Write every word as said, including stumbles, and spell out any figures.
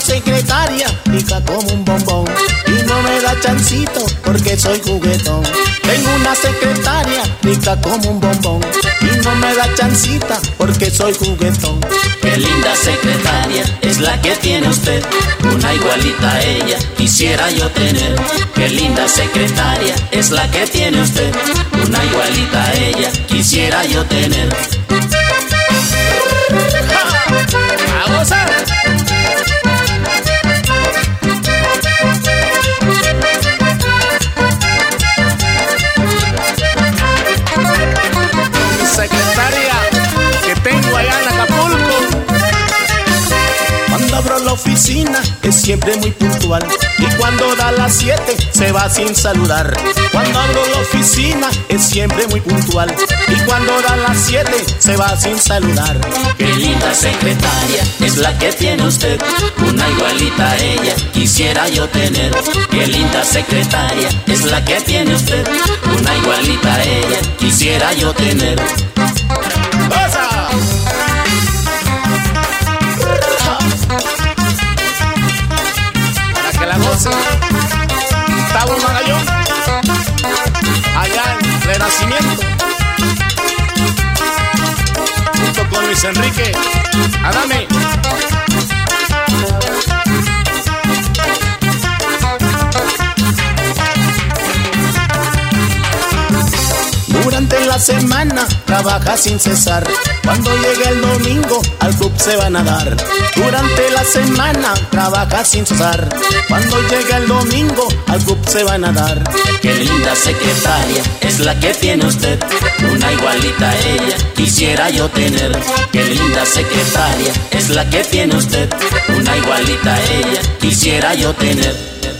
secretaria, rica como un bombón, y no me da chancito porque soy juguetón. Tengo una secretaria, rica como un bombón, y no me da chancita porque soy juguetón. Qué linda secretaria es la que tiene usted, una igualita a ella quisiera yo tener. Qué linda secretaria es la que tiene usted, una igualita a ella quisiera yo tener. ¡A gozar! Mi secretaria que tengo allá en Acapulco, cuando abro la oficina es siempre muy puntual, y cuando da las siete se va sin saludar. Cuando abro la oficina es siempre muy puntual, y cuando da las siete se va sin saludar. Qué linda secretaria es la que tiene usted, una igualita a ella quisiera yo tener. Qué linda secretaria es la que tiene usted, una igualita a ella quisiera yo tener. ¡Goza! Para que la goce Gustavo Magallón, allá en Renacimiento, junto con Luis Enrique Adame. Durante la semana trabaja sin cesar, cuando llega el domingo al club se van a dar. Durante la semana trabaja sin cesar, cuando llega el domingo al club se van a dar. Qué linda secretaria es la que tiene usted, una igualita a ella quisiera yo tener. Qué linda secretaria es la que tiene usted, una igualita a ella quisiera yo tener.